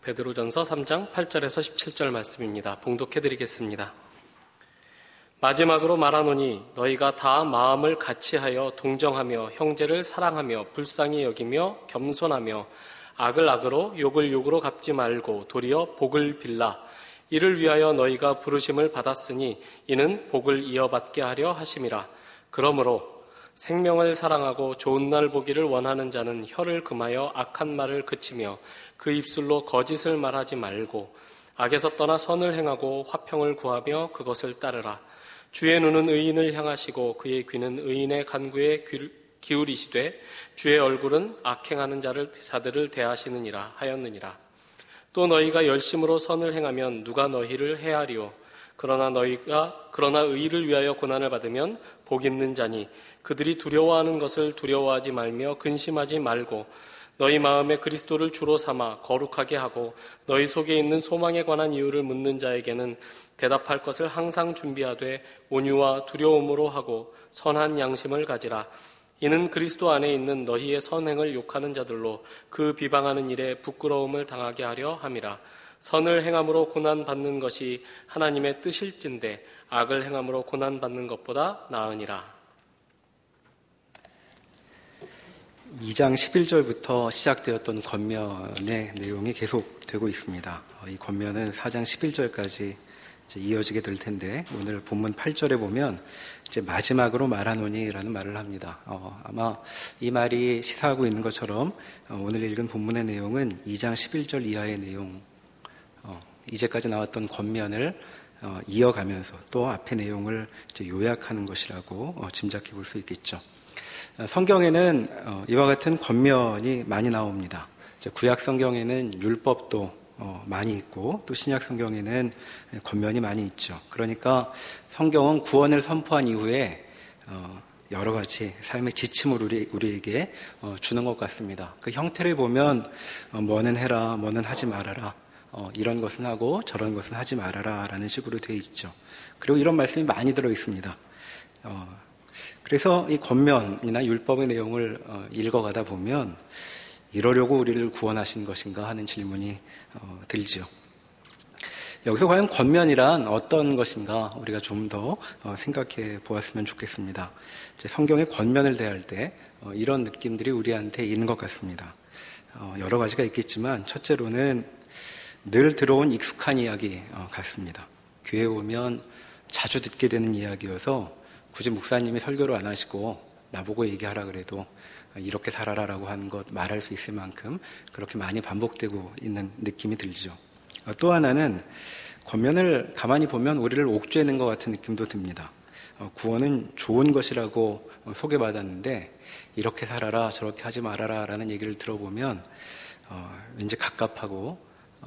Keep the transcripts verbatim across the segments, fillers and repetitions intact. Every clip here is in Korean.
베드로전서 삼 장 팔 절에서 십칠 절 말씀입니다. 봉독해드리겠습니다. 마지막으로 말하노니 너희가 다 마음을 같이하여 동정하며 형제를 사랑하며 불쌍히 여기며 겸손하며 악을 악으로 욕을 욕으로 갚지 말고 도리어 복을 빌라. 이를 위하여 너희가 부르심을 받았으니 이는 복을 이어받게 하려 하심이라. 그러므로 생명을 사랑하고 좋은 날 보기를 원하는 자는 혀를 금하여 악한 말을 그치며 그 입술로 거짓을 말하지 말고 악에서 떠나 선을 행하고 화평을 구하며 그것을 따르라. 주의 눈은 의인을 향하시고 그의 귀는 의인의 간구에 기울이시되 주의 얼굴은 악행하는 자를, 자들을 대하시느니라 하였느니라. 또 너희가 열심으로 선을 행하면 누가 너희를 해하리요. 그러나 너희가 그러나 의를 위하여 고난을 받으면 복 있는 자니 그들이 두려워하는 것을 두려워하지 말며 근심하지 말고 너희 마음에 그리스도를 주로 삼아 거룩하게 하고 너희 속에 있는 소망에 관한 이유를 묻는 자에게는 대답할 것을 항상 준비하되 온유와 두려움으로 하고 선한 양심을 가지라. 이는 그리스도 안에 있는 너희의 선행을 욕하는 자들로 그 비방하는 일에 부끄러움을 당하게 하려 함이라. 선을 행함으로 고난받는 것이 하나님의 뜻일진데 악을 행함으로 고난받는 것보다 나으니라. 이 장 십일 절부터 시작되었던 권면의 내용이 계속되고 있습니다. 이 권면은 사 장 십일 절까지 이제 이어지게 될 텐데 오늘 본문 팔 절에 보면 이제 마지막으로 말하노니라는 말을 합니다. 어, 아마 이 말이 시사하고 있는 것처럼 어, 오늘 읽은 본문의 내용은 이 장 십일 절 이하의 내용, 어, 이제까지 나왔던 권면을 어, 이어가면서 또 앞의 내용을 이제 요약하는 것이라고 어, 짐작해 볼 수 있겠죠. 어, 성경에는 어, 이와 같은 권면이 많이 나옵니다. 구약 성경에는 율법도 어, 많이 있고 또 신약 성경에는 권면이 많이 있죠. 그러니까 성경은 구원을 선포한 이후에 어, 여러 가지 삶의 지침을 우리, 우리에게 어, 주는 것 같습니다. 그 형태를 보면 어, 뭐는 해라, 뭐는 하지 말아라, 어, 이런 것은 하고 저런 것은 하지 말아라 라는 식으로 되어 있죠. 그리고 이런 말씀이 많이 들어 있습니다. 어, 그래서 이 권면이나 율법의 내용을 어, 읽어가다 보면 이러려고 우리를 구원하신 것인가 하는 질문이 어, 들죠. 여기서 과연 권면이란 어떤 것인가 우리가 좀 더 어, 생각해 보았으면 좋겠습니다. 이제 성경의 권면을 대할 때 어, 이런 느낌들이 우리한테 있는 것 같습니다. 어, 여러 가지가 있겠지만 첫째로는 늘 들어온 익숙한 이야기 어, 같습니다. 교회에 오면 자주 듣게 되는 이야기여서 굳이 목사님이 설교를 안 하시고 나보고 얘기하라 그래도 이렇게 살아라라고 하는 것 말할 수 있을 만큼 그렇게 많이 반복되고 있는 느낌이 들죠. 또 하나는 권면을 가만히 보면 우리를 옥죄는 것 같은 느낌도 듭니다. 구원은 좋은 것이라고 소개받았는데 이렇게 살아라 저렇게 하지 말아라 라는 얘기를 들어보면 왠지 갑갑하고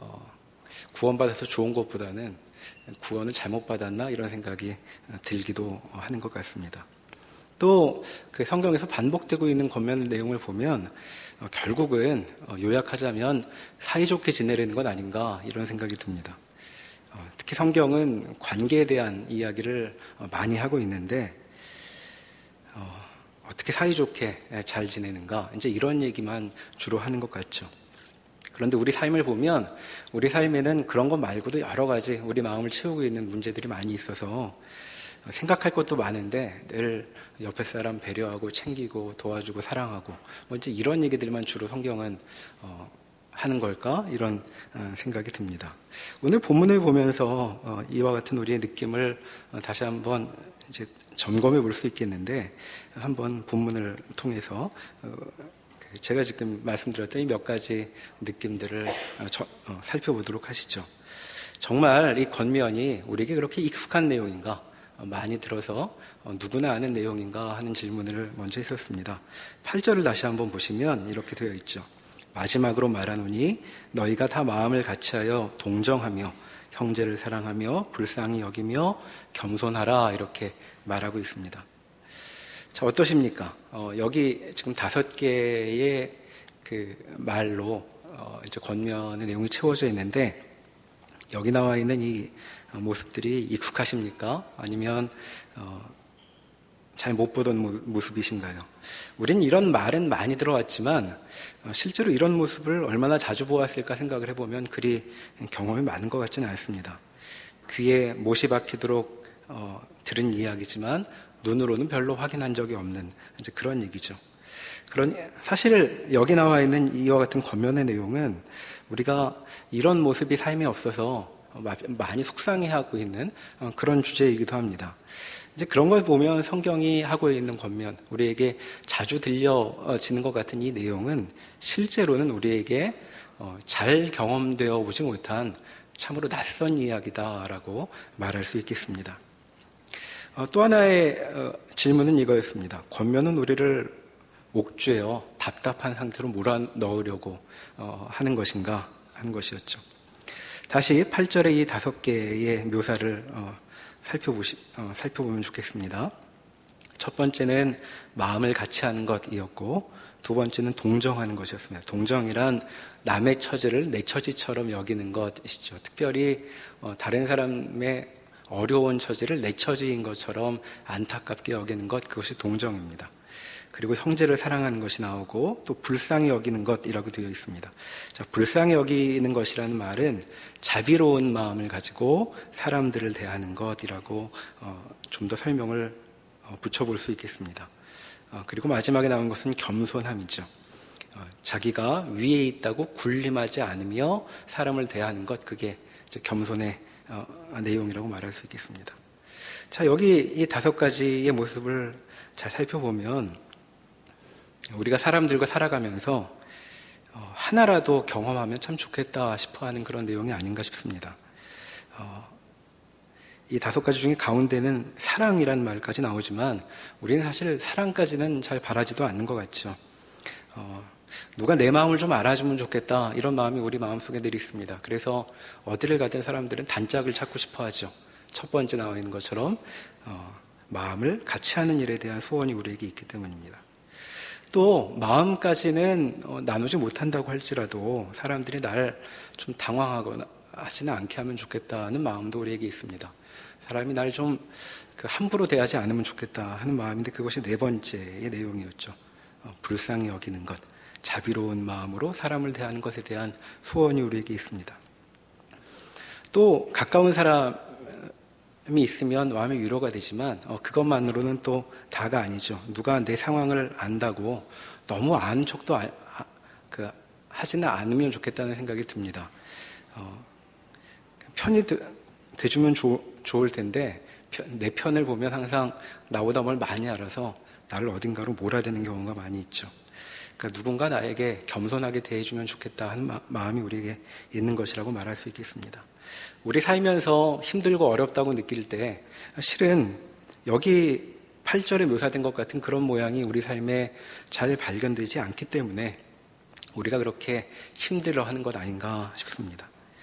구원받아서 좋은 것보다는 구원을 잘못 받았나 이런 생각이 들기도 하는 것 같습니다. 또 그 성경에서 반복되고 있는 권면 내용을 보면 어, 결국은 어, 요약하자면 사이좋게 지내려는 것 아닌가 이런 생각이 듭니다. 어, 특히 성경은 관계에 대한 이야기를 어, 많이 하고 있는데 어, 어떻게 사이좋게 잘 지내는가 이제 이런 얘기만 주로 하는 것 같죠. 그런데 우리 삶을 보면 우리 삶에는 그런 것 말고도 여러 가지 우리 마음을 채우고 있는 문제들이 많이 있어서 생각할 것도 많은데 늘 옆에 사람 배려하고 챙기고 도와주고 사랑하고 뭐 이제 이런 얘기들만 주로 성경은 어, 하는 걸까 이런 어, 생각이 듭니다. 오늘 본문을 보면서 어, 이와 같은 우리의 느낌을 어, 다시 한번 이제 점검해 볼 수 있겠는데 한번 본문을 통해서 어, 제가 지금 말씀드렸던 이 몇 가지 느낌들을 어, 저, 어, 살펴보도록 하시죠. 정말 이 권면이 우리에게 그렇게 익숙한 내용인가? 많이 들어서 누구나 아는 내용인가 하는 질문을 먼저 했었습니다. 팔 절을 다시 한번 보시면 이렇게 되어 있죠. 마지막으로 말하노니 너희가 다 마음을 같이하여 동정하며 형제를 사랑하며 불쌍히 여기며 겸손하라 이렇게 말하고 있습니다. 자, 어떠십니까? 어, 여기 지금 다섯 개의 그 말로 어, 이제 권면의 내용이 채워져 있는데 여기 나와 있는 이 모습들이 익숙하십니까? 아니면 어, 잘 못 보던 모습이신가요? 우린 이런 말은 많이 들어왔지만 실제로 이런 모습을 얼마나 자주 보았을까 생각을 해보면 그리 경험이 많은 것 같지는 않습니다. 귀에 못이 박히도록 어, 들은 이야기지만 눈으로는 별로 확인한 적이 없는 이제 그런 얘기죠. 그런 사실 여기 나와 있는 이와 같은 권면의 내용은 우리가 이런 모습이 삶에 없어서 많이 속상해하고 있는 그런 주제이기도 합니다. 이제 그런 걸 보면 성경이 하고 있는 권면, 우리에게 자주 들려지는 것 같은 이 내용은 실제로는 우리에게 잘 경험되어 보지 못한 참으로 낯선 이야기다라고 말할 수 있겠습니다. 또 하나의 질문은 이거였습니다. 권면은 우리를 옥죄어 답답한 상태로 몰아넣으려고 하는 것인가 하는 것이었죠. 다시 팔 절의 이 다섯 개의 묘사를 살펴보시, 살펴보면 좋겠습니다. 첫 번째는 마음을 같이 하는 것이었고 두 번째는 동정하는 것이었습니다. 동정이란 남의 처지를 내 처지처럼 여기는 것이죠. 특별히 다른 사람의 어려운 처지를 내 처지인 것처럼 안타깝게 여기는 것, 그것이 동정입니다. 그리고 형제를 사랑하는 것이 나오고 또 불쌍히 여기는 것이라고 되어 있습니다. 자, 불쌍히 여기는 것이라는 말은 자비로운 마음을 가지고 사람들을 대하는 것이라고 어, 좀 더 설명을 어, 붙여볼 수 있겠습니다. 어, 그리고 마지막에 나온 것은 겸손함이죠. 어, 자기가 위에 있다고 군림하지 않으며 사람을 대하는 것, 그게 겸손의 어, 내용이라고 말할 수 있겠습니다. 자, 여기 이 다섯 가지의 모습을 잘 살펴보면 우리가 사람들과 살아가면서 하나라도 경험하면 참 좋겠다 싶어하는 그런 내용이 아닌가 싶습니다. 어, 이 다섯 가지 중에 가운데는 사랑이라는 말까지 나오지만 우리는 사실 사랑까지는 잘 바라지도 않는 것 같죠. 어, 누가 내 마음을 좀 알아주면 좋겠다, 이런 마음이 우리 마음속에 늘 있습니다. 그래서 어디를 가든 사람들은 단짝을 찾고 싶어하죠. 첫 번째 나와 있는 것처럼 어, 마음을 같이 하는 일에 대한 소원이 우리에게 있기 때문입니다. 또 마음까지는 어, 나누지 못한다고 할지라도 사람들이 날 좀 당황하거나 하지는 않게 하면 좋겠다는 마음도 우리에게 있습니다. 사람이 날 좀 그 함부로 대하지 않으면 좋겠다 하는 마음인데 그것이 네 번째의 내용이었죠. 어, 불쌍히 여기는 것, 자비로운 마음으로 사람을 대하는 것에 대한 소원이 우리에게 있습니다. 또 가까운 사람이 있으면 마음의 위로가 되지만 어, 그것만으로는 또 다가 아니죠. 누가 내 상황을 안다고 너무 아는 척도 아, 아, 그, 하지는 않으면 좋겠다는 생각이 듭니다. 어, 편이 되, 돼주면 조, 좋을 텐데 내 편을 보면 항상 나보다 뭘 많이 알아서 나를 어딘가로 몰아대는 경우가 많이 있죠. 그러니까 누군가 나에게 겸손하게 대해주면 좋겠다 하는 마, 마음이 우리에게 있는 것이라고 말할 수 있겠습니다. 우리 살면서 힘들고 어렵다고 느낄 때 실은 여기 팔 절에 묘사된 것 같은 그런 모양이 우리 삶에 잘 발견되지 않기 때문에 우리가 그렇게 힘들어하는 것 아닌가 싶습니다.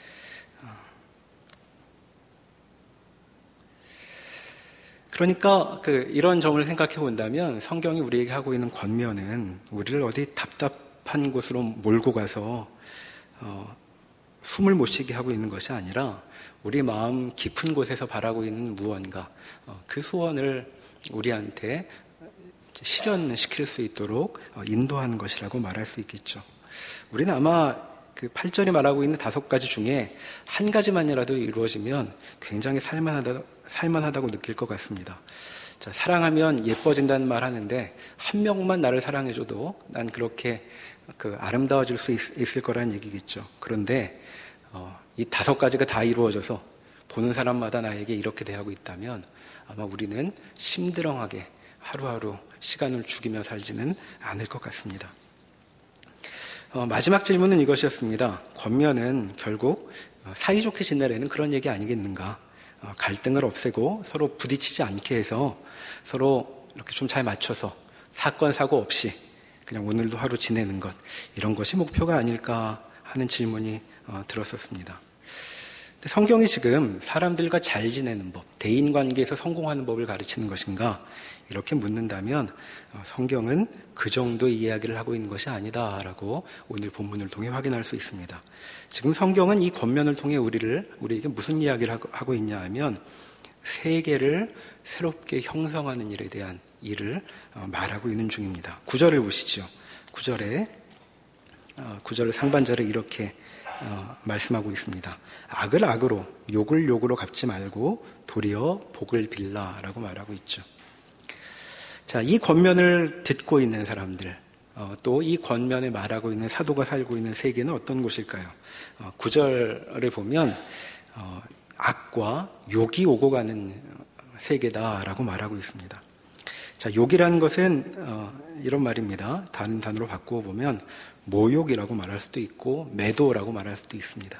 그러니까 그 이런 점을 생각해 본다면 성경이 우리에게 하고 있는 권면은 우리를 어디 답답한 곳으로 몰고 가서 어, 숨을 못 쉬게 하고 있는 것이 아니라 우리 마음 깊은 곳에서 바라고 있는 무언가, 어, 그 소원을 우리한테 실현시킬 수 있도록 어, 인도하는 것이라고 말할 수 있겠죠. 우리는 아마 그 팔 절이 말하고 있는 다섯 가지 중에 한 가지만이라도 이루어지면 굉장히 살만하다, 살만하다고 느낄 것 같습니다. 자, 사랑하면 예뻐진다는 말 하는데 한 명만 나를 사랑해줘도 난 그렇게 그 아름다워질 수 있, 있을 거라는 얘기겠죠. 그런데 어, 이 다섯 가지가 다 이루어져서 보는 사람마다 나에게 이렇게 대하고 있다면 아마 우리는 심드렁하게 하루하루 시간을 죽이며 살지는 않을 것 같습니다. 어, 마지막 질문은 이것이었습니다. 권면은 결국 사이좋게 지내라는 그런 얘기 아니겠는가? 어, 갈등을 없애고 서로 부딪히지 않게 해서 서로 이렇게 좀 잘 맞춰서 사건 사고 없이 그냥 오늘도 하루 지내는 것, 이런 것이 목표가 아닐까 하는 질문이 어, 들었었습니다. 근데 성경이 지금 사람들과 잘 지내는 법, 대인관계에서 성공하는 법을 가르치는 것인가? 이렇게 묻는다면 어, 성경은 그 정도의 이야기를 하고 있는 것이 아니다라고 오늘 본문을 통해 확인할 수 있습니다. 지금 성경은 이 권면을 통해 우리를 우리에게 무슨 이야기를 하고, 하고 있냐 하면 세계를 새롭게 형성하는 일에 대한 일을 말하고 있는 중입니다. 구 절을 보시죠. 구 절에 구 절 상반절에 이렇게 말씀하고 있습니다. 악을 악으로 욕을 욕으로 갚지 말고 도리어 복을 빌라라고 말하고 있죠. 자, 이 권면을 듣고 있는 사람들, 어, 또 이 권면에 말하고 있는 사도가 살고 있는 세계는 어떤 곳일까요? 어, 구 절을 보면 어, 악과 욕이 오고 가는 세계다라고 말하고 있습니다. 자, 욕이라는 것은 어, 이런 말입니다. 다른 단어로 바꾸어 보면 모욕이라고 말할 수도 있고 매도라고 말할 수도 있습니다.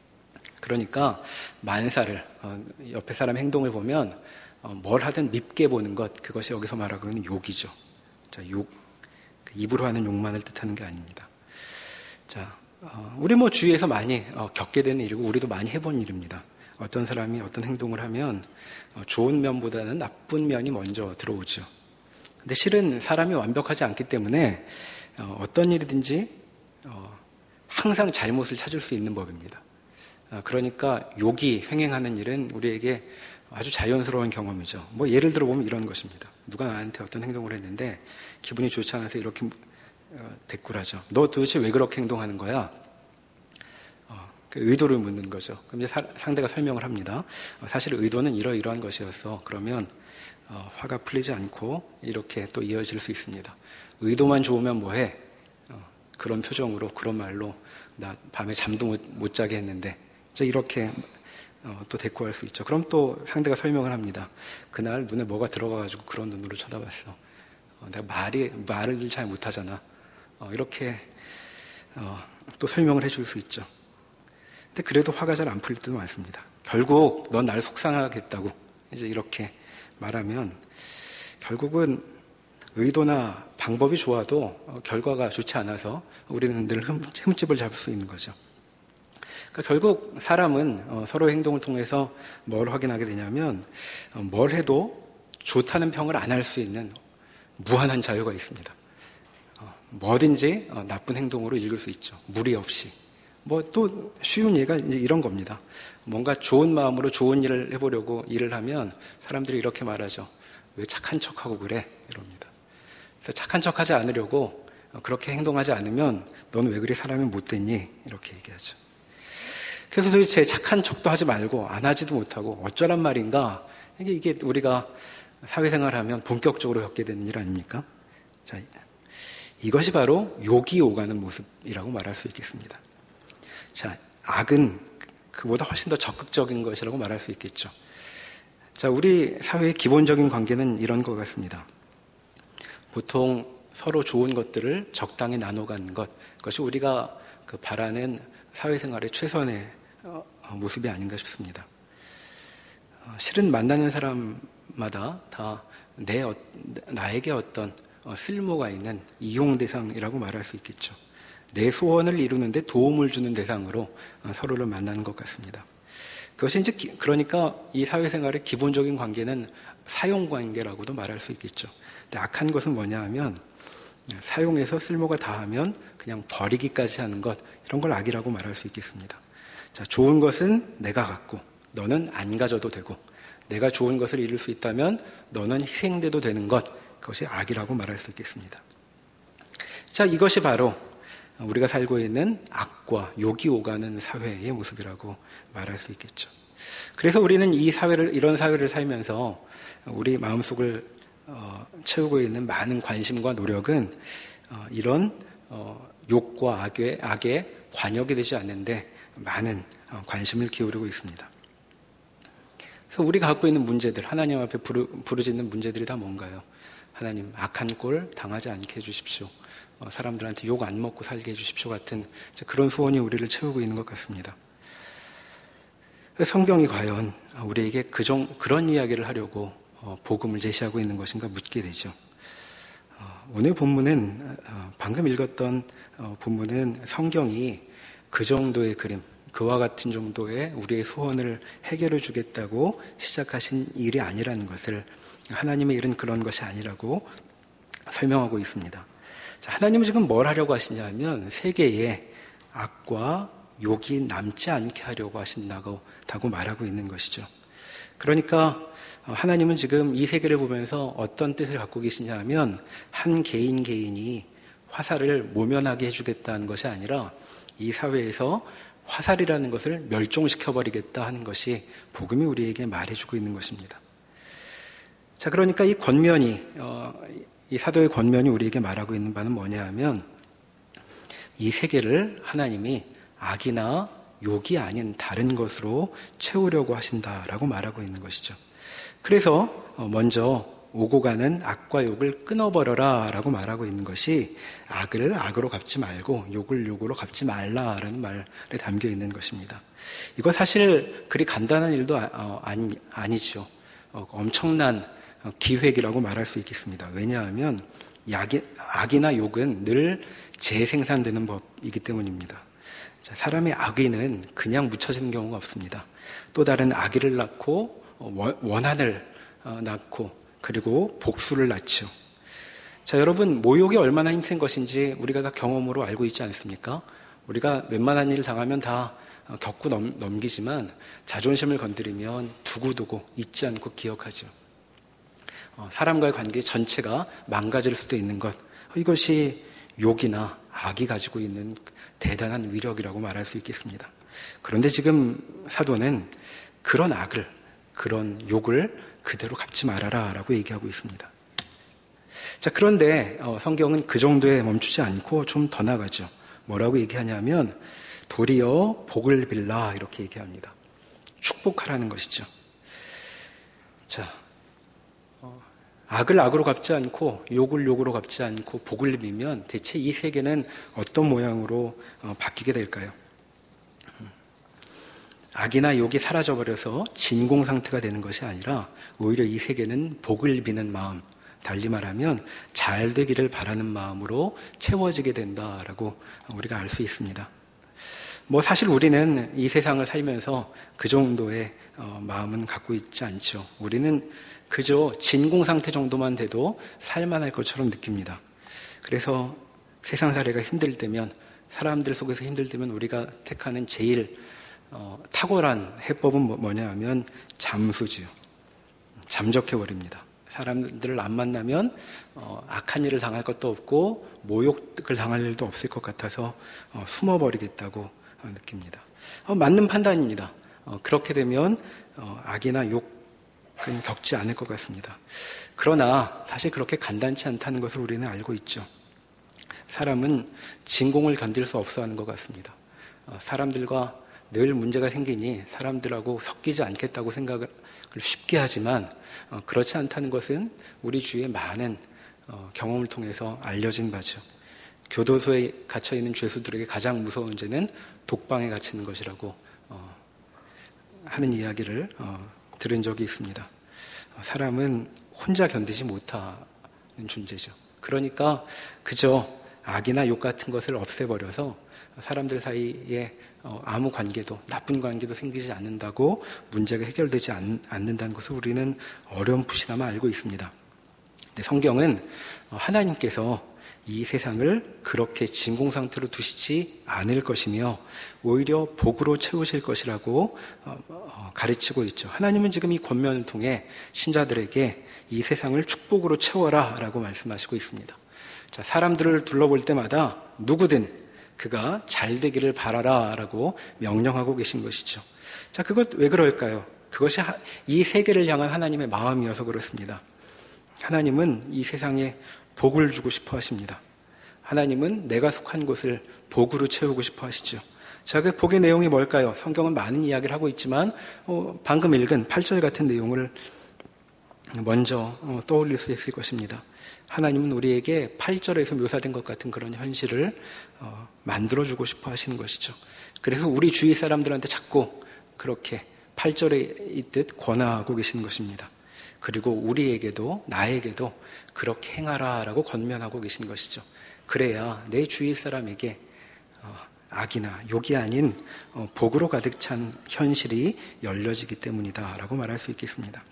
그러니까 만사를 어, 옆에 사람 행동을 보면 어, 뭘 하든 밉게 보는 것, 그것이 여기서 말하고 있는 욕이죠. 자, 욕, 입으로 하는 욕만을 뜻하는 게 아닙니다. 자, 어, 우리 뭐 주위에서 많이 어, 겪게 되는 일이고 우리도 많이 해본 일입니다. 어떤 사람이 어떤 행동을 하면 어, 좋은 면보다는 나쁜 면이 먼저 들어오죠. 근데 실은 사람이 완벽하지 않기 때문에 어, 어떤 일이든지 어, 항상 잘못을 찾을 수 있는 법입니다. 어, 그러니까 욕이 횡행하는 일은 우리에게 아주 자연스러운 경험이죠. 뭐 예를 들어 보면 이런 것입니다. 누가 나한테 어떤 행동을 했는데 기분이 좋지 않아서 이렇게 어, 대꾸하죠. 너 도대체 왜 그렇게 행동하는 거야? 어, 그 의도를 묻는 거죠. 그럼 이제 사, 상대가 설명을 합니다. 어, 사실 의도는 이러이러한 것이었어. 그러면 어, 화가 풀리지 않고 이렇게 또 이어질 수 있습니다. 의도만 좋으면 뭐해? 어, 그런 표정으로 그런 말로 나 밤에 잠도 못, 못 자게 했는데 이렇게 어, 또 대꾸할 수 있죠. 그럼 또 상대가 설명을 합니다. 그날 눈에 뭐가 들어가가지고 그런 눈으로 쳐다봤어. 어, 내가 말이, 말을 잘 못하잖아. 어, 이렇게 어, 또 설명을 해줄 수 있죠. 근데 그래도 화가 잘 안 풀릴 때도 많습니다. 결국 넌 날 속상하겠다고 이제 이렇게 말하면 결국은 의도나 방법이 좋아도 어, 결과가 좋지 않아서 우리는 늘 흠, 흠집을 잡을 수 있는 거죠. 그러니까 결국 사람은 어, 서로의 행동을 통해서 뭘 확인하게 되냐면 어, 뭘 해도 좋다는 평을 안 할 수 있는 무한한 자유가 있습니다. 어, 뭐든지 어, 나쁜 행동으로 읽을 수 있죠. 무리 없이. 뭐 또 쉬운 예가 이제 이런 겁니다. 뭔가 좋은 마음으로 좋은 일을 해보려고 일을 하면 사람들이 이렇게 말하죠. 왜 착한 척하고 그래? 이럽니다. 그래서 착한 척하지 않으려고 어, 그렇게 행동하지 않으면 넌 왜 그리 사람이 못됐니? 이렇게 얘기하죠. 그래서 도대체 착한 척도 하지 말고 안 하지도 못하고 어쩌란 말인가? 이게, 이게 우리가 사회생활하면 본격적으로 겪게 되는 일 아닙니까? 자, 이것이 바로 욕이 오가는 모습이라고 말할 수 있겠습니다. 자, 악은 그보다 훨씬 더 적극적인 것이라고 말할 수 있겠죠. 자, 우리 사회의 기본적인 관계는 이런 것 같습니다. 보통 서로 좋은 것들을 적당히 나눠가는 것, 그것이 우리가 그 바라는 사회생활의 최선의 모습이 아닌가 싶습니다. 실은 만나는 사람마다 다 내, 나에게 어떤 쓸모가 있는 이용 대상이라고 말할 수 있겠죠. 내 소원을 이루는데 도움을 주는 대상으로 서로를 만나는 것 같습니다. 그것이 이제 그러니까 이 사회생활의 기본적인 관계는 사용관계라고도 말할 수 있겠죠. 근데 악한 것은 뭐냐 하면 사용해서 쓸모가 다하면 그냥 버리기까지 하는 것, 이런 걸 악이라고 말할 수 있겠습니다. 자, 좋은 것은 내가 갖고 너는 안 가져도 되고, 내가 좋은 것을 이룰 수 있다면 너는 희생돼도 되는 것, 그것이 악이라고 말할 수 있겠습니다. 자, 이것이 바로 우리가 살고 있는 악과 욕이 오가는 사회의 모습이라고 말할 수 있겠죠. 그래서 우리는 이 사회를, 이런 사회를 살면서 우리 마음속을 어, 채우고 있는 많은 관심과 노력은 어, 이런 어, 욕과 악의, 악의 관역이 되지 않는데 많은 어, 관심을 기울이고 있습니다. 그래서 우리가 갖고 있는 문제들, 하나님 앞에 부르, 부르짖는 문제들이 다 뭔가요? 하나님, 악한 꼴 당하지 않게 해주십시오. 어, 사람들한테 욕 안 먹고 살게 해주십시오 같은 그런 소원이 우리를 채우고 있는 것 같습니다. 성경이 과연 우리에게 그정, 그런 이야기를 하려고 어, 복음을 제시하고 있는 것인가 묻게 되죠. 어, 오늘 본문은 어, 방금 읽었던 어, 본문은 성경이 그 정도의 그림, 그와 같은 정도의 우리의 소원을 해결해 주겠다고 시작하신 일이 아니라는 것을, 하나님의 일은 그런 것이 아니라고 설명하고 있습니다. 자, 하나님은 지금 뭘 하려고 하시냐 하면 세계에 악과 욕이 남지 않게 하려고 하신다고 말하고 있는 것이죠. 그러니까 하나님은 지금 이 세계를 보면서 어떤 뜻을 갖고 계시냐 하면 한 개인 개인이 화살을 모면하게 해주겠다는 것이 아니라 이 사회에서 화살이라는 것을 멸종시켜버리겠다 하는 것이 복음이 우리에게 말해주고 있는 것입니다. 자, 그러니까 이 권면이, 어, 이 사도의 권면이 우리에게 말하고 있는 바는 뭐냐 하면 이 세계를 하나님이 악이나 욕이 아닌 다른 것으로 채우려고 하신다라고 말하고 있는 것이죠. 그래서 먼저 오고 가는 악과 욕을 끊어버려라 라고 말하고 있는 것이 악을 악으로 갚지 말고 욕을 욕으로 갚지 말라라는 말에 담겨 있는 것입니다. 이거 사실 그리 간단한 일도 아니, 아니죠. 엄청난 기획이라고 말할 수 있겠습니다. 왜냐하면 약이, 악이나 욕은 늘 재생산되는 법이기 때문입니다. 자, 사람의 악의는 그냥 묻혀지는 경우가 없습니다. 또 다른 악의를 낳고 원한을 낳고 그리고 복수를 낳죠. 자, 여러분, 모욕이 얼마나 힘센 것인지 우리가 다 경험으로 알고 있지 않습니까? 우리가 웬만한 일을 당하면 다 겪고 넘, 넘기지만 자존심을 건드리면 두고두고 잊지 않고 기억하죠. 어, 사람과의 관계 전체가 망가질 수도 있는 것, 이것이 욕이나 악이 가지고 있는 대단한 위력이라고 말할 수 있겠습니다. 그런데 지금 사도는 그런 악을, 그런 욕을 그대로 갚지 말아라 라고 얘기하고 있습니다. 자, 그런데 어, 성경은 그 정도에 멈추지 않고 좀 더 나가죠. 뭐라고 얘기하냐면 도리어 복을 빌라 이렇게 얘기합니다. 축복하라는 것이죠. 자, 어, 악을 악으로 갚지 않고 욕을 욕으로 갚지 않고 복을 빌면 대체 이 세계는 어떤 모양으로 어, 바뀌게 될까요? 악이나 욕이 사라져버려서 진공 상태가 되는 것이 아니라 오히려 이 세계는 복을 비는 마음, 달리 말하면 잘 되기를 바라는 마음으로 채워지게 된다라고 우리가 알 수 있습니다. 뭐 사실 우리는 이 세상을 살면서 그 정도의 마음은 갖고 있지 않죠. 우리는 그저 진공 상태 정도만 돼도 살만할 것처럼 느낍니다. 그래서 세상 살이가 힘들 때면, 사람들 속에서 힘들 때면 우리가 택하는 제일 어, 탁월한 해법은 뭐냐 하면 잠수지요. 잠적해버립니다. 사람들을 안 만나면 어, 악한 일을 당할 것도 없고 모욕을 당할 일도 없을 것 같아서 어, 숨어버리겠다고 어, 느낍니다. 어, 맞는 판단입니다. 어, 그렇게 되면 어, 악이나 욕은 겪지 않을 것 같습니다. 그러나 사실 그렇게 간단치 않다는 것을 우리는 알고 있죠. 사람은 진공을 견딜 수 없어 하는 것 같습니다. 어, 사람들과 늘 문제가 생기니 사람들하고 섞이지 않겠다고 생각을 쉽게 하지만 어, 그렇지 않다는 것은 우리 주위의 많은 어, 경험을 통해서 알려진 바죠. 교도소에 갇혀있는 죄수들에게 가장 무서운 죄는 독방에 갇히는 것이라고 어, 하는 이야기를 어, 들은 적이 있습니다. 어, 사람은 혼자 견디지 못하는 존재죠. 그러니까 그저 악이나 욕 같은 것을 없애버려서 사람들 사이에 아무 관계도, 나쁜 관계도 생기지 않는다고 문제가 해결되지 않, 않는다는 것을 우리는 어렴풋이나마 알고 있습니다. 근데 성경은 하나님께서 이 세상을 그렇게 진공 상태로 두시지 않을 것이며 오히려 복으로 채우실 것이라고 가르치고 있죠. 하나님은 지금 이 권면을 통해 신자들에게 이 세상을 축복으로 채워라 라고 말씀하시고 있습니다. 자, 사람들을 둘러볼 때마다 누구든 그가 잘 되기를 바라라 라고 명령하고 계신 것이죠. 자, 그것 왜 그럴까요? 그것이 이 세계를 향한 하나님의 마음이어서 그렇습니다. 하나님은 이 세상에 복을 주고 싶어 하십니다. 하나님은 내가 속한 곳을 복으로 채우고 싶어 하시죠. 자, 그 복의 내용이 뭘까요? 성경은 많은 이야기를 하고 있지만 어, 방금 읽은 팔 절 같은 내용을 먼저 어, 떠올릴 수 있을 것입니다. 하나님은 우리에게 팔 절에서 묘사된 것 같은 그런 현실을 어, 만들어주고 싶어 하시는 것이죠. 그래서 우리 주위 사람들한테 자꾸 그렇게 팔 절에 있듯 권하고 계시는 것입니다. 그리고 우리에게도 나에게도 그렇게 행하라라고 권면하고 계신 것이죠. 그래야 내 주위 사람에게 어, 악이나 욕이 아닌 어, 복으로 가득 찬 현실이 열려지기 때문이다라고 말할 수 있겠습니다.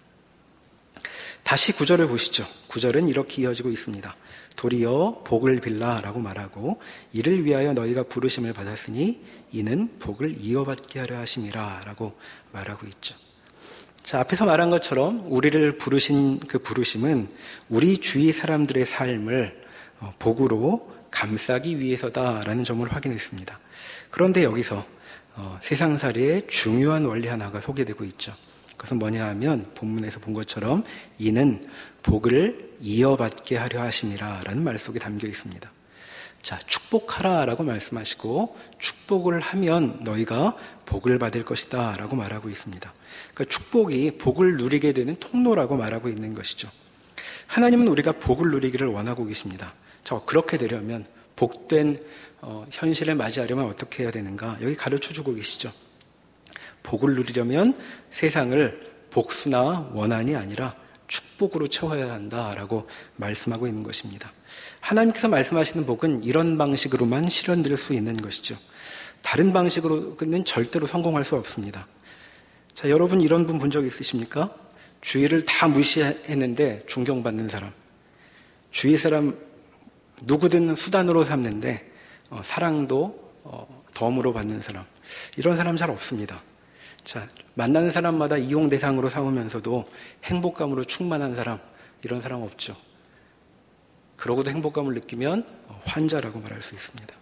다시 구 절을 보시죠. 구 절은 이렇게 이어지고 있습니다. 도리어 복을 빌라라고 말하고 이를 위하여 너희가 부르심을 받았으니 이는 복을 이어받게 하려 하심이라 라고 말하고 있죠. 자, 앞에서 말한 것처럼 우리를 부르신 그 부르심은 우리 주위 사람들의 삶을 복으로 감싸기 위해서다라는 점을 확인했습니다. 그런데 여기서 어, 세상살이의 중요한 원리 하나가 소개되고 있죠. 그것은 뭐냐 하면 본문에서 본 것처럼 이는 복을 이어받게 하려 하심이라 라는 말 속에 담겨 있습니다. 자, 축복하라 라고 말씀하시고 축복을 하면 너희가 복을 받을 것이다 라고 말하고 있습니다. 그러니까 축복이 복을 누리게 되는 통로라고 말하고 있는 것이죠. 하나님은 우리가 복을 누리기를 원하고 계십니다. 자, 그렇게 되려면 복된 어, 현실을 맞이하려면 어떻게 해야 되는가? 여기 가르쳐주고 계시죠. 복을 누리려면 세상을 복수나 원한이 아니라 축복으로 채워야 한다라고 말씀하고 있는 것입니다. 하나님께서 말씀하시는 복은 이런 방식으로만 실현될 수 있는 것이죠. 다른 방식으로는 절대로 성공할 수 없습니다. 자, 여러분 이런 분 본 적 있으십니까? 주위를 다 무시했는데 존경받는 사람. 주위 사람 누구든 수단으로 삼는데 어, 사랑도 어, 덤으로 받는 사람. 이런 사람 잘 없습니다. 자, 만나는 사람마다 이용 대상으로 삼으면서도 행복감으로 충만한 사람, 이런 사람 없죠. 그러고도 행복감을 느끼면 환자라고 말할 수 있습니다.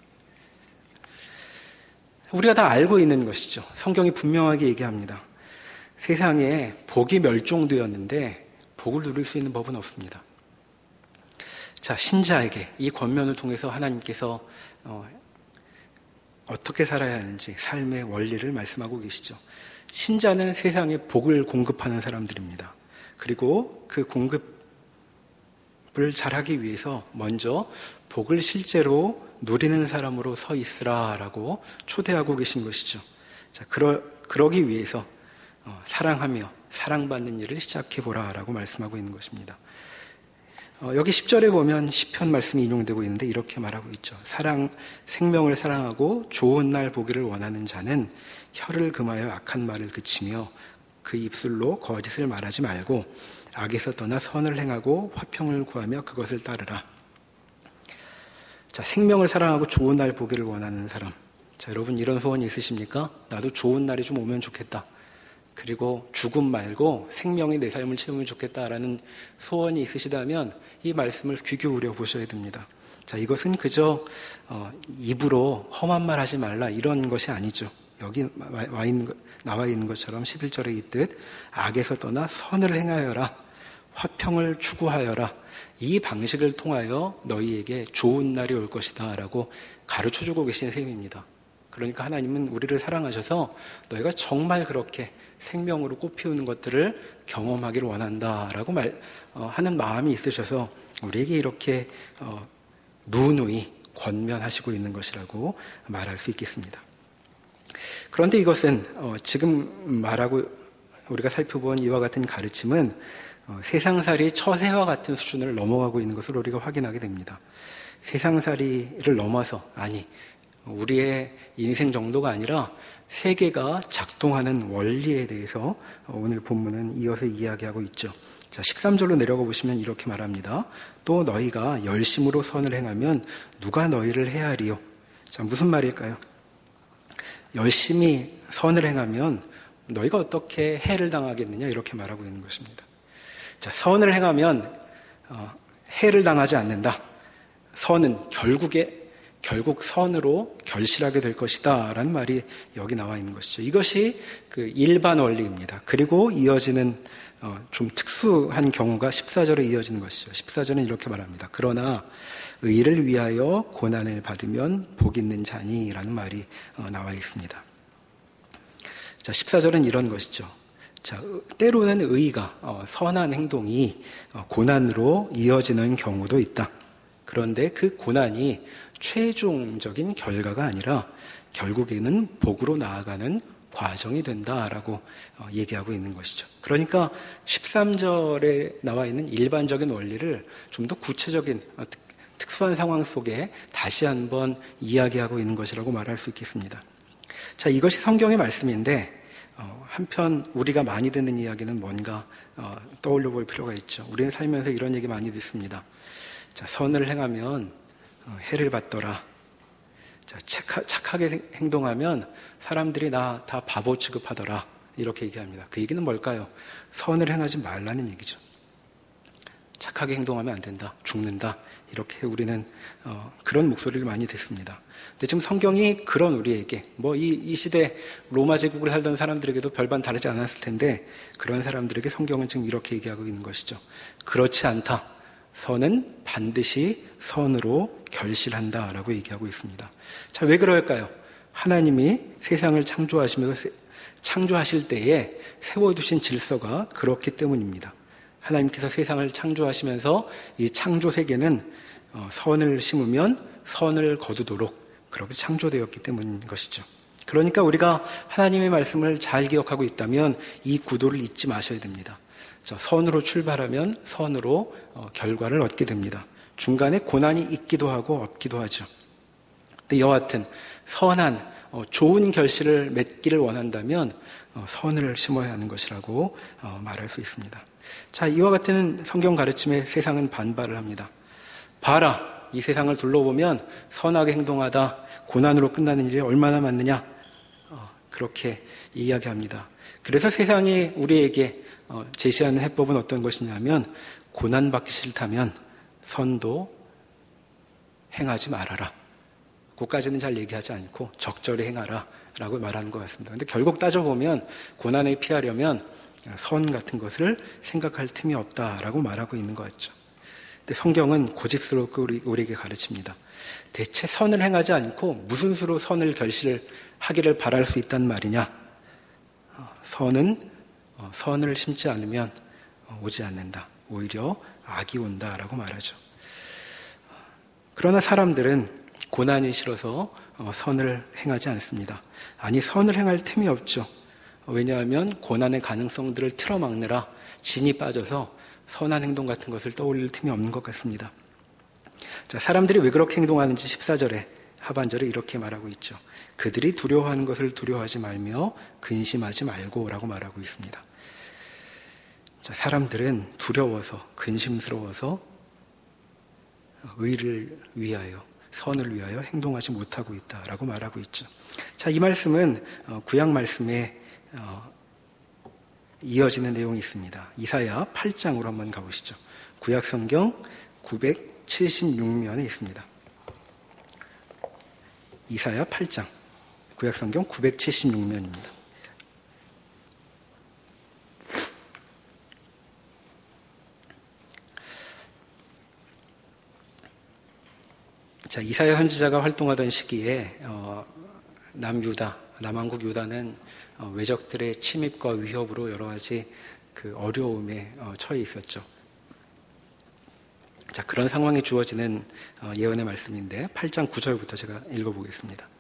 우리가 다 알고 있는 것이죠. 성경이 분명하게 얘기합니다. 세상에 복이 멸종되었는데 복을 누릴 수 있는 법은 없습니다. 자, 신자에게 이 권면을 통해서 하나님께서 어, 어떻게 살아야 하는지 삶의 원리를 말씀하고 계시죠. 신자는 세상에 복을 공급하는 사람들입니다. 그리고 그 공급을 잘하기 위해서 먼저 복을 실제로 누리는 사람으로 서 있으라라고 초대하고 계신 것이죠. 자, 그러, 그러기 위해서 어, 사랑하며 사랑받는 일을 시작해보라라고 말씀하고 있는 것입니다. 어, 여기 십 절에 보면 시편 말씀이 인용되고 있는데 이렇게 말하고 있죠. 사랑, 생명을 사랑하고 좋은 날 보기를 원하는 자는 혀를 금하여 악한 말을 그치며 그 입술로 거짓을 말하지 말고 악에서 떠나 선을 행하고 화평을 구하며 그것을 따르라. 자, 생명을 사랑하고 좋은 날 보기를 원하는 사람. 자, 여러분 이런 소원이 있으십니까? 나도 좋은 날이 좀 오면 좋겠다. 그리고 죽음 말고 생명이 내 삶을 채우면 좋겠다라는 소원이 있으시다면 이 말씀을 귀 기울여 보셔야 됩니다. 자, 이것은 그저 어, 입으로 험한 말 하지 말라 이런 것이 아니죠. 여기 와 있는, 나와 있는 것처럼 십일 절에 있듯 악에서 떠나 선을 행하여라. 화평을 추구하여라. 이 방식을 통하여 너희에게 좋은 날이 올 것이다 라고 가르쳐주고 계신 셈입니다. 그러니까 하나님은 우리를 사랑하셔서 너희가 정말 그렇게 생명으로 꽃피우는 것들을 경험하기를 원한다라고 말, 어, 하는 마음이 있으셔서 우리에게 이렇게 어, 누누이 권면하시고 있는 것이라고 말할 수 있겠습니다. 그런데 이것은 어, 지금 말하고 우리가 살펴본 이와 같은 가르침은 어, 세상살이 처세와 같은 수준을 넘어가고 있는 것을 우리가 확인하게 됩니다. 세상살이를 넘어서 아니 우리의 인생 정도가 아니라 세계가 작동하는 원리에 대해서 오늘 본문은 이어서 이야기하고 있죠. 자, 십삼 절로 내려가 보시면 이렇게 말합니다. 또 너희가 열심으로 선을 행하면 누가 너희를 해하리요? 자, 무슨 말일까요? 열심히 선을 행하면 너희가 어떻게 해를 당하겠느냐 이렇게 말하고 있는 것입니다. 자, 선을 행하면 어, 해를 당하지 않는다. 선은 결국에 결국 선으로 결실하게 될 것이다 라는 말이 여기 나와 있는 것이죠. 이것이 그 일반 원리입니다. 그리고 이어지는 어, 좀 특수한 경우가 십사 절에 이어지는 것이죠. 십사 절은 이렇게 말합니다. 그러나 의를 위하여 고난을 받으면 복 있는 자니 라는 말이 어, 나와 있습니다. 자, 십사 절은 이런 것이죠. 자, 때로는 의가 어, 선한 행동이 어, 고난으로 이어지는 경우도 있다. 그런데 그 고난이 최종적인 결과가 아니라 결국에는 복으로 나아가는 과정이 된다라고 얘기하고 있는 것이죠. 그러니까 십삼 절에 나와 있는 일반적인 원리를 좀 더 구체적인 특수한 상황 속에 다시 한번 이야기하고 있는 것이라고 말할 수 있겠습니다. 자, 이것이 성경의 말씀인데 한편 우리가 많이 듣는 이야기는 뭔가 떠올려 볼 필요가 있죠. 우리는 살면서 이런 얘기 많이 듣습니다. 자, 선을 행하면 해를 받더라. 자, 착하, 착하게 행동하면 사람들이 나 다 바보 취급하더라. 이렇게 얘기합니다. 그 얘기는 뭘까요? 선을 행하지 말라는 얘기죠. 착하게 행동하면 안 된다. 죽는다. 이렇게 우리는 어, 그런 목소리를 많이 듣습니다. 근데 지금 성경이 그런 우리에게 뭐 이 이 시대 로마 제국을 살던 사람들에게도 별반 다르지 않았을 텐데 그런 사람들에게 성경은 지금 이렇게 얘기하고 있는 것이죠. 그렇지 않다. 선은 반드시 선으로 결실한다라고 얘기하고 있습니다. 자, 왜 그럴까요? 하나님이 세상을 창조하시면서 창조하실 때에 세워두신 질서가 그렇기 때문입니다. 하나님께서 세상을 창조하시면서 이 창조 세계는 선을 심으면 선을 거두도록 그렇게 창조되었기 때문인 것이죠. 그러니까 우리가 하나님의 말씀을 잘 기억하고 있다면 이 구도를 잊지 마셔야 됩니다. 선으로 출발하면 선으로 결과를 얻게 됩니다. 중간에 고난이 있기도 하고 없기도 하죠. 근데 여하튼 선한 좋은 결실을 맺기를 원한다면 선을 심어야 하는 것이라고 말할 수 있습니다. 자, 이와 같은 성경 가르침에 세상은 반발을 합니다. 봐라, 이 세상을 둘러보면 선하게 행동하다 고난으로 끝나는 일이 얼마나 많느냐, 어, 그렇게 이야기합니다. 그래서 세상이 우리에게 어, 제시하는 해법은 어떤 것이냐면 고난받기 싫다면 선도 행하지 말아라. 그까지는 잘 얘기하지 않고 적절히 행하라 라고 말하는 것 같습니다. 그런데 결국 따져보면 고난을 피하려면 선 같은 것을 생각할 틈이 없다라고 말하고 있는 것 같죠. 근데 성경은 고집스럽게 우리, 우리에게 가르칩니다. 대체 선을 행하지 않고 무슨 수로 선을 결실하기를 바랄 수 있단 말이냐. 어, 선은 어, 선을 심지 않으면 어, 오지 않는다. 오히려 악이 온다라고 말하죠. 그러나 사람들은 고난이 싫어서 어, 선을 행하지 않습니다. 아니, 선을 행할 틈이 없죠. 왜냐하면 고난의 가능성들을 틀어막느라 진이 빠져서 선한 행동 같은 것을 떠올릴 틈이 없는 것 같습니다. 자, 사람들이 왜 그렇게 행동하는지 십사 절에 하반절에 이렇게 말하고 있죠. 그들이 두려워하는 것을 두려워하지 말며 근심하지 말고 라고 말하고 있습니다. 자, 사람들은 두려워서 근심스러워서 의를 위하여 선을 위하여 행동하지 못하고 있다라고 말하고 있죠. 자, 이 말씀은 구약 말씀에 어, 이어지는 내용이 있습니다. 이사야 팔 장으로 한번 가보시죠. 구약 성경 구백칠십육 면에 있습니다. 이사야 팔 장, 구약 성경 구백칠십육 면입니다. 자, 이사야 선지자가 활동하던 시기에 어, 남유다, 남왕국 유다는 어, 외적들의 침입과 위협으로 여러 가지 그 어려움에 어, 처해 있었죠. 자, 그런 상황에 주어지는 어, 예언의 말씀인데 팔 장 구 절부터 제가 읽어보겠습니다.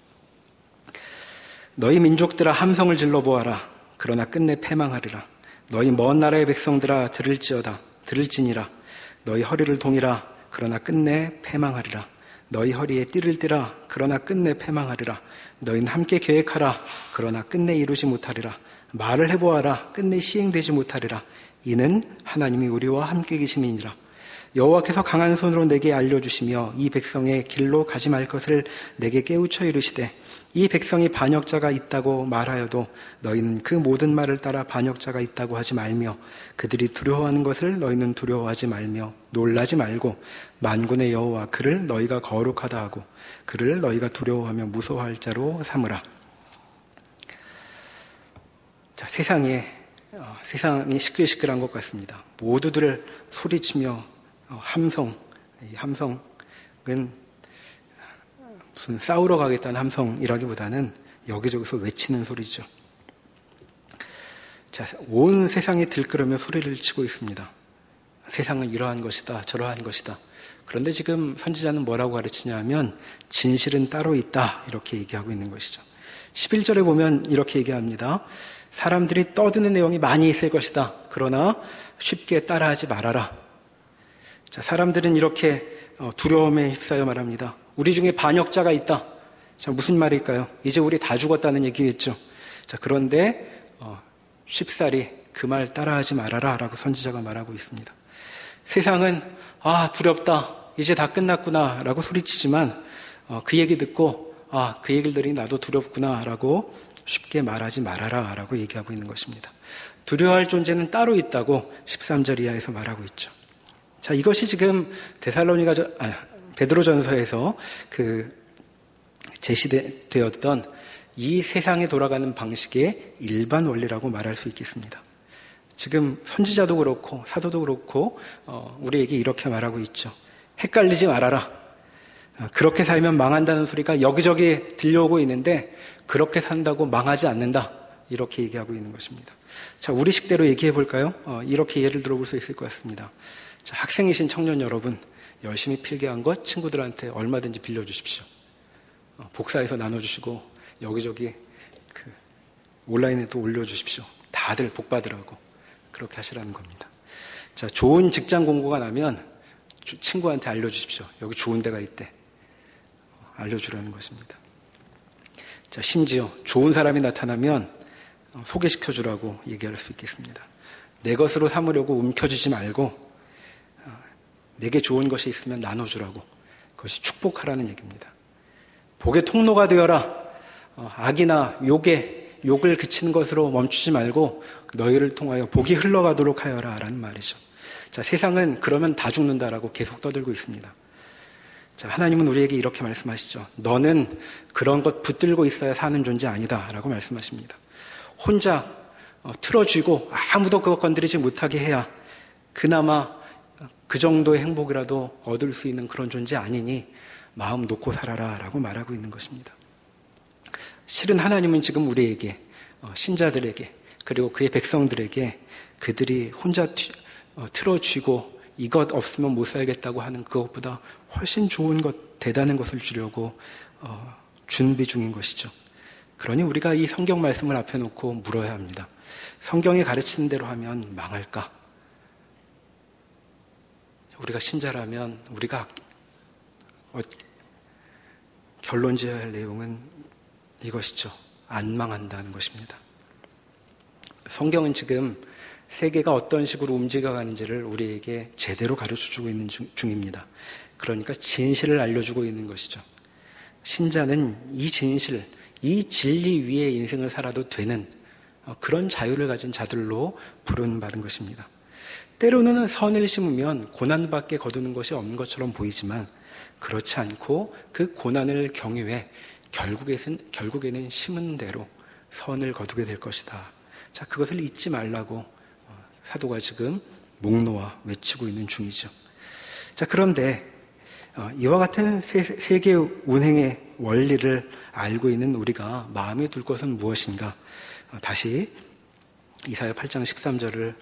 너희 민족들아 함성을 질러보아라. 그러나 끝내 패망하리라. 너희 먼 나라의 백성들아 들을지어다. 들을지니라. 너희 허리를 동이라. 그러나 끝내 패망하리라. 너희 허리에 띠를 띠라. 그러나 끝내 패망하리라. 너희는 함께 계획하라. 그러나 끝내 이루지 못하리라. 말을 해보아라. 끝내 시행되지 못하리라. 이는 하나님이 우리와 함께 계심이니라. 여호와께서 강한 손으로 내게 알려주시며 이 백성의 길로 가지 말 것을 내게 깨우쳐 이르시되 이 백성이 반역자가 있다고 말하여도 너희는 그 모든 말을 따라 반역자가 있다고 하지 말며 그들이 두려워하는 것을 너희는 두려워하지 말며 놀라지 말고 만군의 여호와 그를 너희가 거룩하다 하고 그를 너희가 두려워하며 무서워할 자로 삼으라. 자, 세상에 어, 세상이 시끌시끌한 것 같습니다. 모두들 소리치며 어, 함성, 이 함성은 무슨 싸우러 가겠다는 함성이라기보다는 여기저기서 외치는 소리죠. 자, 온 세상이 들끓으며 소리를 치고 있습니다. 세상은 이러한 것이다, 저러한 것이다. 그런데 지금 선지자는 뭐라고 가르치냐 하면 진실은 따로 있다 이렇게 얘기하고 있는 것이죠. 십일 절에 보면 이렇게 얘기합니다. 사람들이 떠드는 내용이 많이 있을 것이다. 그러나 쉽게 따라하지 말아라. 자, 사람들은 이렇게 두려움에 휩싸여 말합니다. 우리 중에 반역자가 있다. 자, 무슨 말일까요? 이제 우리 다 죽었다는 얘기겠죠. 자, 그런데 어, 쉽사리 그 말 따라하지 말아라 라고 선지자가 말하고 있습니다. 세상은 아 두렵다. 이제 다 끝났구나 라고 소리치지만 어, 그 얘기 듣고 아 그 얘기를 들으니 나도 두렵구나 라고 쉽게 말하지 말아라 라고 얘기하고 있는 것입니다. 두려워할 존재는 따로 있다고 십삼 절 이하에서 말하고 있죠. 자, 이것이 지금 데살로니가 아, 베드로전서에서 그 제시되었던 이 세상에 돌아가는 방식의 일반 원리라고 말할 수 있겠습니다. 지금 선지자도 그렇고 사도도 그렇고 어, 우리에게 이렇게 말하고 있죠. 헷갈리지 말아라. 어, 그렇게 살면 망한다는 소리가 여기저기 들려오고 있는데 그렇게 산다고 망하지 않는다. 이렇게 얘기하고 있는 것입니다. 자, 우리 식대로 얘기해 볼까요? 어, 이렇게 예를 들어볼 수 있을 것 같습니다. 자, 학생이신 청년 여러분, 열심히 필기한 것 친구들한테 얼마든지 빌려주십시오. 어, 복사해서 나눠주시고 여기저기 그 온라인에도 올려주십시오. 다들 복 받으라고 그렇게 하시라는 겁니다. 자, 좋은 직장 공고가 나면 친구한테 알려주십시오. 여기 좋은 데가 있대. 어, 알려주라는 것입니다. 자, 심지어 좋은 사람이 나타나면 어, 소개시켜주라고 얘기할 수 있겠습니다. 내 것으로 삼으려고 움켜쥐지 말고 내게 좋은 것이 있으면 나눠주라고, 그것이 축복하라는 얘기입니다. 복의 통로가 되어라. 어, 악이나 욕에 욕을 그치는 것으로 멈추지 말고 너희를 통하여 복이 흘러가도록 하여라 라는 말이죠. 자, 세상은 그러면 다 죽는다라고 계속 떠들고 있습니다. 자, 하나님은 우리에게 이렇게 말씀하시죠. 너는 그런 것 붙들고 있어야 사는 존재 아니다 라고 말씀하십니다. 혼자 어, 틀어쥐고 아무도 그것 건드리지 못하게 해야 그나마 그 정도의 행복이라도 얻을 수 있는 그런 존재 아니니 마음 놓고 살아라 라고 말하고 있는 것입니다. 실은 하나님은 지금 우리에게, 신자들에게, 그리고 그의 백성들에게 그들이 혼자 틀어쥐고 이것 없으면 못 살겠다고 하는 그것보다 훨씬 좋은 것, 대단한 것을 주려고 준비 중인 것이죠. 그러니 우리가 이 성경 말씀을 앞에 놓고 물어야 합니다. 성경이 가르치는 대로 하면 망할까? 우리가 신자라면 우리가 어, 결론 지어야 할 내용은 이것이죠. 안 망한다는 것입니다. 성경은 지금 세계가 어떤 식으로 움직여가는지를 우리에게 제대로 가르쳐주고 있는 중, 중입니다. 그러니까 진실을 알려주고 있는 것이죠. 신자는 이 진실, 이 진리 위에 인생을 살아도 되는 그런 자유를 가진 자들로 부름받은 것입니다. 때로는 선을 심으면 고난밖에 거두는 것이 없는 것처럼 보이지만 그렇지 않고 그 고난을 경유해 결국에는, 결국에는 심은 대로 선을 거두게 될 것이다. 자, 그것을 잊지 말라고 사도가 지금 목놓아 외치고 있는 중이죠. 자, 그런데 이와 같은 세계 운행의 원리를 알고 있는 우리가 마음에 둘 것은 무엇인가? 다시 이사야 팔 장 십삼 절을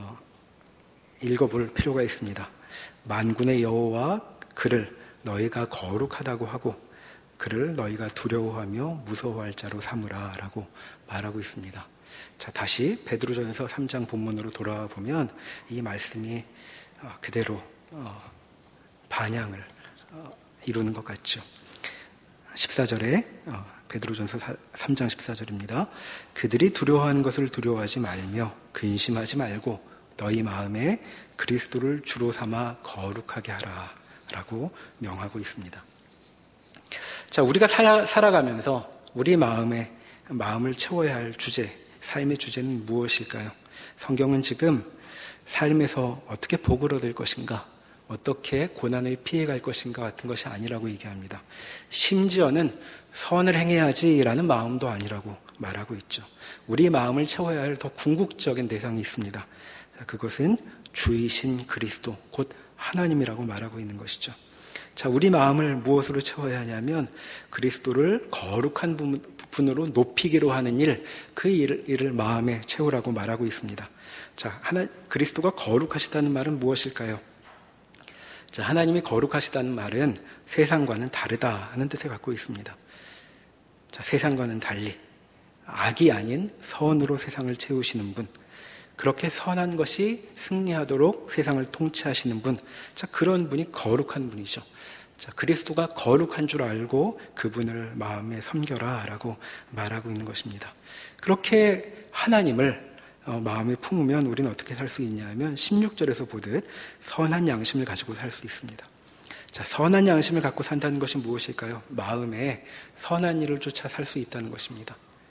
읽어볼 필요가 있습니다. 만군의 여호와 그를 너희가 거룩하다고 하고 그를 너희가 두려워하며 무서워할 자로 삼으라 라고 말하고 있습니다. 자, 다시 베드로전서 삼 장 본문으로 돌아와 보면 이 말씀이 그대로 반향을 이루는 것 같죠. 십사 절에 베드로전서 삼 장 십사 절입니다. 그들이 두려워하는 것을 두려워하지 말며 근심하지 말고 너희 마음에 그리스도를 주로 삼아 거룩하게 하라 라고 명하고 있습니다. 자, 우리가 살아, 살아가면서 우리 마음에 마음을 채워야 할 주제, 삶의 주제는 무엇일까요? 성경은 지금 삶에서 어떻게 복을 얻을 것인가, 어떻게 고난을 피해갈 것인가 같은 것이 아니라고 얘기합니다. 심지어는 선을 행해야지라는 마음도 아니라고 말하고 있죠. 우리 마음을 채워야 할 더 궁극적인 대상이 있습니다. 그것은 주이신 그리스도, 곧 하나님이라고 말하고 있는 것이죠. 자, 우리 마음을 무엇으로 채워야 하냐면 그리스도를 거룩한 부분으로 높이기로 하는 일, 그 일을, 일을 마음에 채우라고 말하고 있습니다. 자, 하나, 그리스도가 거룩하시다는 말은 무엇일까요? 자, 하나님이 거룩하시다는 말은 세상과는 다르다는 뜻을 갖고 있습니다. 자, 세상과는 달리 악이 아닌 선으로 세상을 채우시는 분, 그렇게 선한 것이 승리하도록 세상을 통치하시는 분, 자, 그런 분이 거룩한 분이죠. 자, 그리스도가 거룩한 줄 알고 그분을 마음에 섬겨라 라고 말하고 있는 것입니다. 그렇게 하나님을 어, 마음에 품으면 우리는 어떻게 살 수 있냐면 십육 절에서 보듯 선한 양심을 가지고 살 수 있습니다. 자, 선한 양심을 갖고 산다는 것이 무엇일까요? 마음에 선한 일을 쫓아 살 수 있다는 것입니다.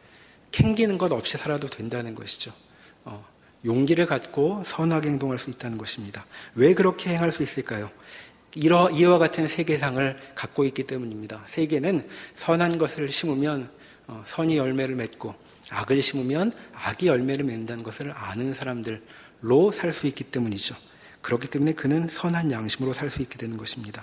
캥기는 것 없이 살아도 된다는 것이죠. 어, 용기를 갖고 선하게 행동할 수 있다는 것입니다. 왜 그렇게 행할 수 있을까요? 이러, 이와 같은 세계상을 갖고 있기 때문입니다. 세계는 선한 것을 심으면 어, 선이 열매를 맺고 악을 심으면 악이 열매를 맺는다는 것을 아는 사람들로 살 수 있기 때문이죠. 그렇기 때문에 그는 선한 양심으로 살 수 있게 되는 것입니다.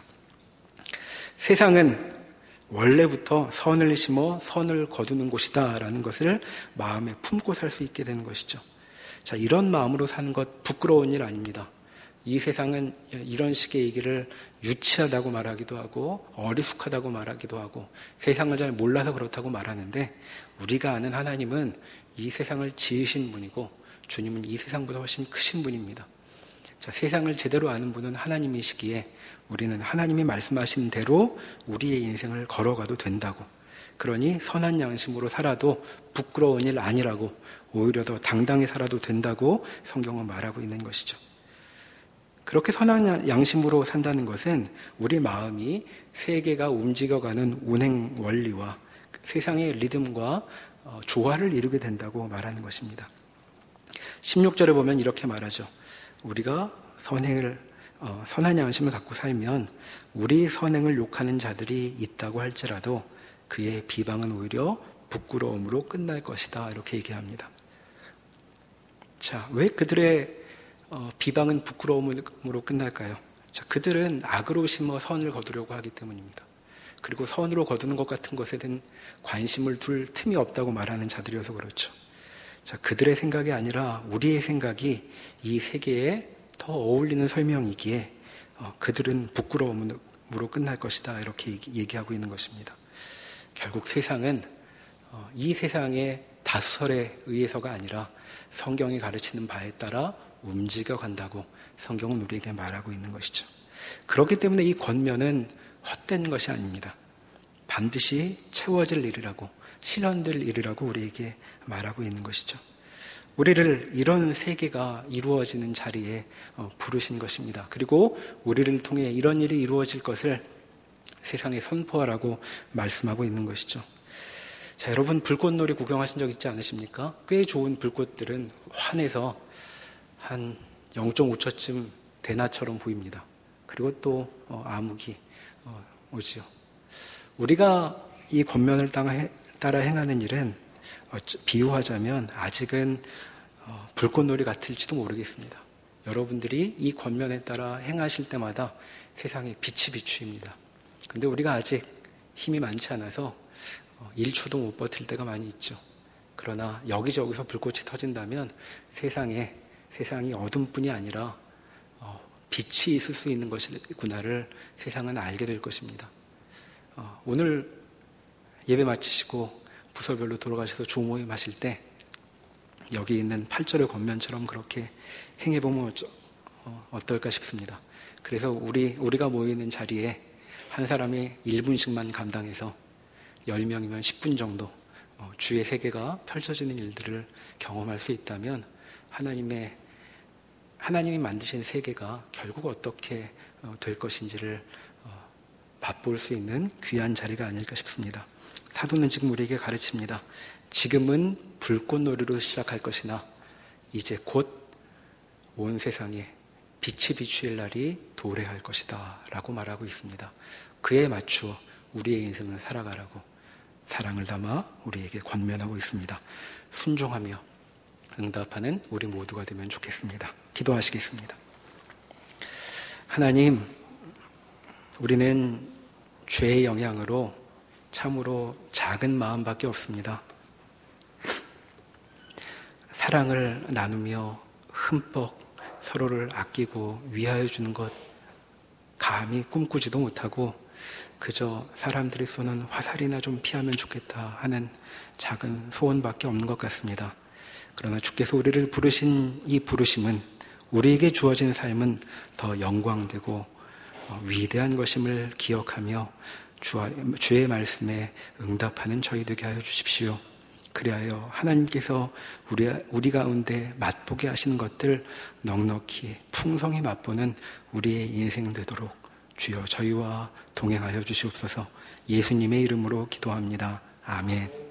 세상은 원래부터 선을 심어 선을 거두는 곳이다 라는 것을 마음에 품고 살 수 있게 되는 것이죠. 자, 이런 마음으로 사는 것 부끄러운 일 아닙니다. 이 세상은 이런 식의 얘기를 유치하다고 말하기도 하고 어리숙하다고 말하기도 하고 세상을 잘 몰라서 그렇다고 말하는데, 우리가 아는 하나님은 이 세상을 지으신 분이고 주님은 이 세상보다 훨씬 크신 분입니다. 자, 세상을 제대로 아는 분은 하나님이시기에 우리는 하나님이 말씀하신 대로 우리의 인생을 걸어가도 된다고, 그러니 선한 양심으로 살아도 부끄러운 일 아니라고, 오히려 더 당당히 살아도 된다고 성경은 말하고 있는 것이죠. 그렇게 선한 양심으로 산다는 것은 우리 마음이 세계가 움직여가는 운행 원리와 세상의 리듬과 조화를 이루게 된다고 말하는 것입니다. 십육 절에 보면 이렇게 말하죠. 우리가 선행을, 어, 선한 양심을 갖고 살면 우리 선행을 욕하는 자들이 있다고 할지라도 그의 비방은 오히려 부끄러움으로 끝날 것이다, 이렇게 얘기합니다. 자, 왜 그들의 어, 비방은 부끄러움으로 끝날까요? 자, 그들은 악으로 심어 선을 거두려고 하기 때문입니다. 그리고 선으로 거두는 것 같은 것에 대한 관심을 둘 틈이 없다고 말하는 자들이어서 그렇죠. 자, 그들의 생각이 아니라 우리의 생각이 이 세계에 더 어울리는 설명이기에 어, 그들은 부끄러움으로 끝날 것이다, 이렇게 얘기, 얘기하고 있는 것입니다. 결국 세상은 어, 이 세상의 다수설에 의해서가 아니라 성경이 가르치는 바에 따라 움직여 간다고 성경은 우리에게 말하고 있는 것이죠. 그렇기 때문에 이 권면은 헛된 것이 아닙니다. 반드시 채워질 일이라고, 실현될 일이라고 우리에게 말하고 있는 것이죠. 우리를 이런 세계가 이루어지는 자리에 부르신 것입니다. 그리고 우리를 통해 이런 일이 이루어질 것을 세상에 선포하라고 말씀하고 있는 것이죠. 자, 여러분 불꽃놀이 구경하신 적 있지 않으십니까? 꽤 좋은 불꽃들은 환해서 한 영 점 오 초쯤 대낮처럼 보입니다. 그리고 또 어, 암흑이 어, 오지요. 우리가 이 권면을 따라 행하는 일은 어, 비유하자면 아직은 어, 불꽃놀이 같을지도 모르겠습니다. 여러분들이 이 권면에 따라 행하실 때마다 세상에 빛이 비추입니다. 그런데 우리가 아직 힘이 많지 않아서 어, 일 초도 못 버틸 때가 많이 있죠. 그러나 여기저기서 불꽃이 터진다면 세상에 세상이 어둠뿐이 아니라 어, 빛이 있을 수 있는 것이구나를 세상은 알게 될 것입니다. 어, 오늘 예배 마치시고 부서별로 돌아가셔서 조모임 하실 때 여기 있는 팔 절의 권면처럼 그렇게 행해보면 어, 어떨까 싶습니다. 그래서 우리, 우리가 모이는 자리에 한 사람이 일 분씩만 감당해서 열 명이면 십 분 정도 어, 주의 세계가 펼쳐지는 일들을 경험할 수 있다면 하나님의 하나님이 만드신 세계가 결국 어떻게 어, 될 것인지를 어, 맛볼 수 있는 귀한 자리가 아닐까 싶습니다. 사도는 지금 우리에게 가르칩니다. 지금은 불꽃놀이로 시작할 것이나 이제 곧 온 세상에 빛이 비추일 날이 도래할 것이다 라고 말하고 있습니다. 그에 맞추어 우리의 인생을 살아가라고 사랑을 담아 우리에게 권면하고 있습니다. 순종하며 응답하는 우리 모두가 되면 좋겠습니다. 기도하시겠습니다. 하나님, 우리는 죄의 영향으로 참으로 작은 마음밖에 없습니다. 사랑을 나누며 흠뻑 서로를 아끼고 위하여 주는 것 감히 꿈꾸지도 못하고 그저 사람들이 쏘는 화살이나 좀 피하면 좋겠다 하는 작은 소원밖에 없는 것 같습니다. 그러나 주께서 우리를 부르신 이 부르심은, 우리에게 주어진 삶은 더 영광되고 위대한 것임을 기억하며 주의 말씀에 응답하는 저희 되게 하여 주십시오. 그리하여 하나님께서 우리, 우리 가운데 맛보게 하시는 것들 넉넉히 풍성히 맛보는 우리의 인생 되도록 주여 저희와 동행하여 주시옵소서. 예수님의 이름으로 기도합니다. 아멘.